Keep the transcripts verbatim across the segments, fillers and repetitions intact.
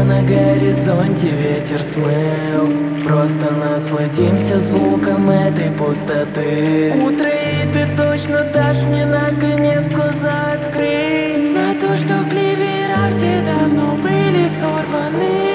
на горизонте ветер смыл. Просто насладимся звуком этой пустоты. Утро, и ты точно дашь мне наконец глаза открыть на то, что клевера все давно были сорваны.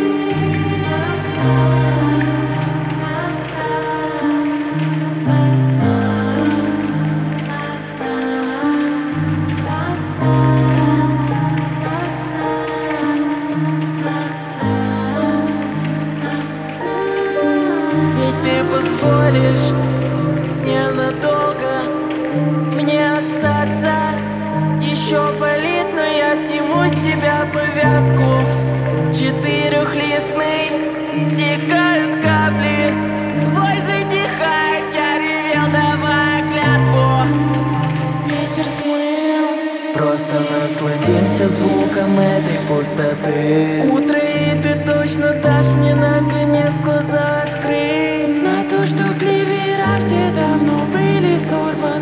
Ведь ты позволишь ненадолго мне остаться. Еще болит, но я сниму с себя повязку. Четырехлистный стекают капли. Вой затихает, я ревел, давая клятву. Ветер смыл. Просто насладимся звуком этой пустоты. Утро, и ты точно дашь мне наконец глаза открыть на то, что клевера все давно были сорваны.